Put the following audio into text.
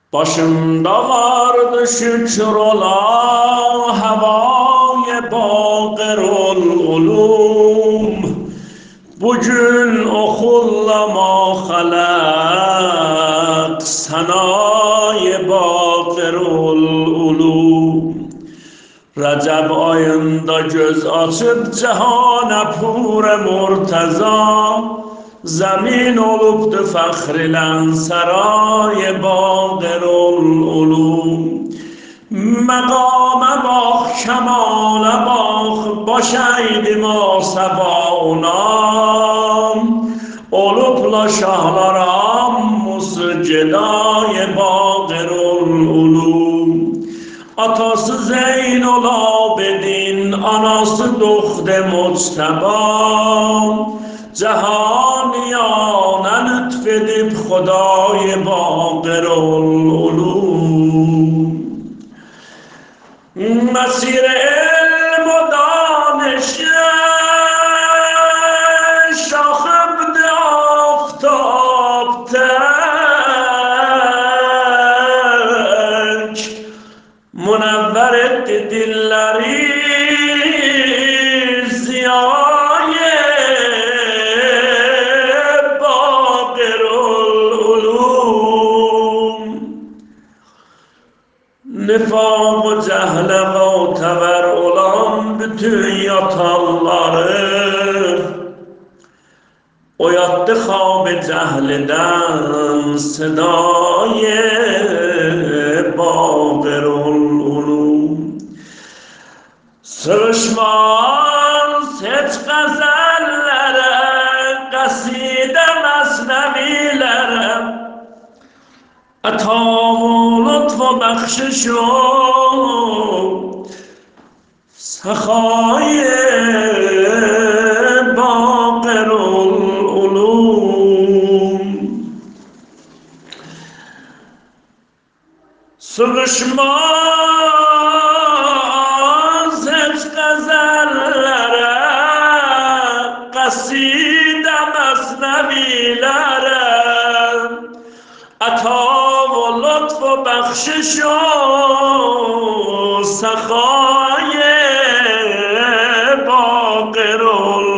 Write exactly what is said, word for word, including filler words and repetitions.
Başımda vardı şükür ola havaya baqirul ulum. Bugün okullama halak sanaya baqirul ulum. Recep ayında göz açıp cehana pure murteza, zemin olubdu fəxrilən saray baqirul ulum. Məqamə bax, kəmalə bax, baş əydim o səbaunam. Olubla şahlara musgedای baqirul ulum. Atası Zeyn Abidin, anası Duxd-i Mujteba, Cehaniyana lütf edip Xudای baqirul ulum. مسیر علم و دانش شاخب آفتاب تک منور دلری زیای باقرالعلوم. Nifaq و cəhlə və təvər olan bütün yatanları oyatdı xab-ı cəhlidən sedayı baqirul ulum. Sığışmaz heç qəzəllərə, qəsidə məsnəvilərə, عطا و لطف و بخشش و سخای باقرالعلوم. سگشماز هیچ غزللره، قصیده مثنویلره، عطا لطف و بخشش و سخای باقرالعلوم.